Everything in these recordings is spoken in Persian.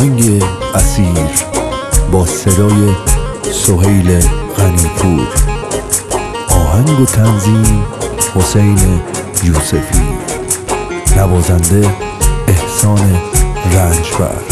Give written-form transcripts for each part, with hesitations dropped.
آهنگ اسیر با صدای سهیل غنی‌پور، آهنگ و تنظیم حسین یوسفی، نوازنده احسان رنجبر.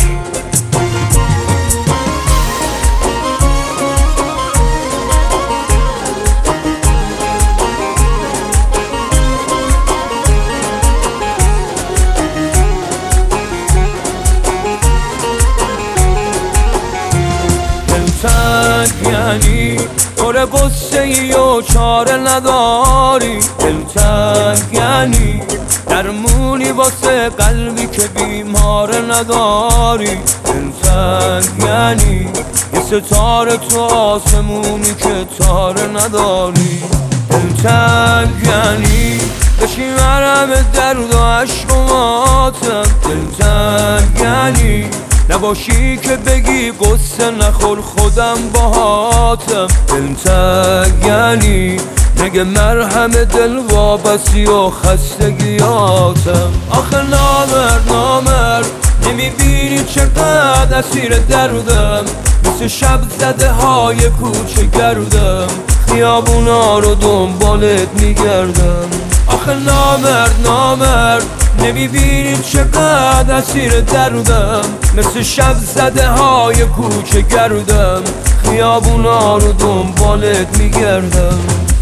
یعنی پر قصه ای و چاره نداری، دلتنگ یعنی درمونی واسه قلبی که بیماره نداری، دلتنگ یعنی یه ستاره تو آسمونی که تاره نداری، دلتنگ یعنی بشی مرهم درد و عشق و ماتم، دلتنگ یعنی نباشی که بگی قصه نخور خودم باهاتم، دلتنگ یعنی نگه مرهم دل وابستی و خستگیاتم. آخه نامرد نمیبینی چقدر اسیر دردم، مثل شب زده های کوچه گردم، خیابونا رو دنبالت میگردم. آخه نامرد نمیبینی چقدر اسیر دردم، مثل شب زده های کوچه گردم، خیابونا رو دنبالت میگردم.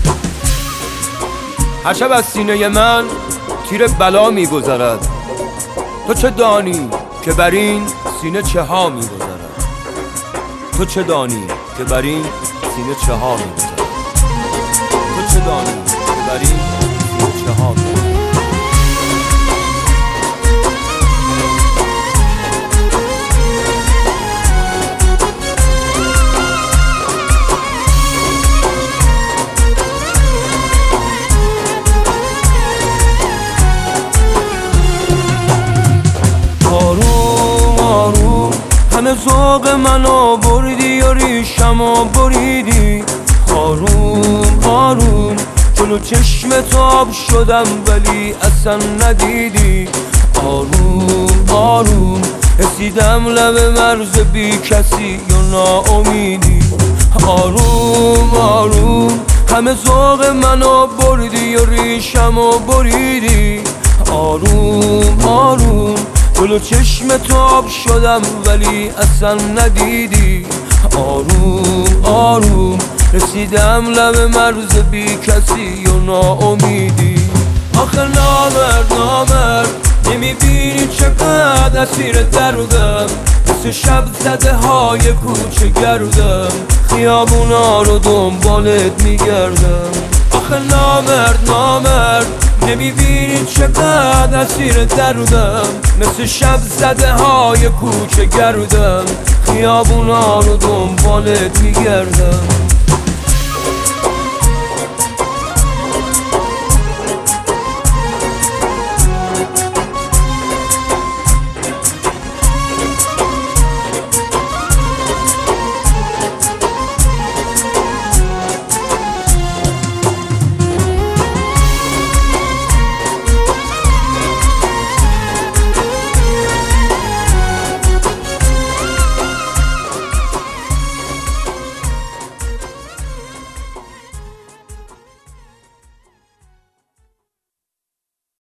هر شب از سینه من تیر بلا میگذرد، تو چه دانی که بر این سینه چه ها میگذرد، تو چه دانی که بر این سینه چه ها میگذرد، تو چه دانی که بر این سینه چه ها میگذرد. همه ذوق منو بردی و ریشمو بریدی، آروم جلو چشم آب شدم ولی اصلا ندیدی، آروم رسیدم لب مرز بی کسی یا ناامیدی، آروم همه ذوق منو بردی و ریشمو بریدی، آروم جلو چشم آب شدم ولی اصلا ندیدی، آروم رسیدم لب مرز بی کسی و ناامیدی. آخه نامرد نمیبینی چقدر اسیر دردم، مثل شب زده های کوچه گردم، خیابونا رو دنبالت میگردم. آخه نامرد نمیبینی چقدر اسیر دردم، مثل شب زده های کوچه گردم، خیابونا رو دنبالت میگردم.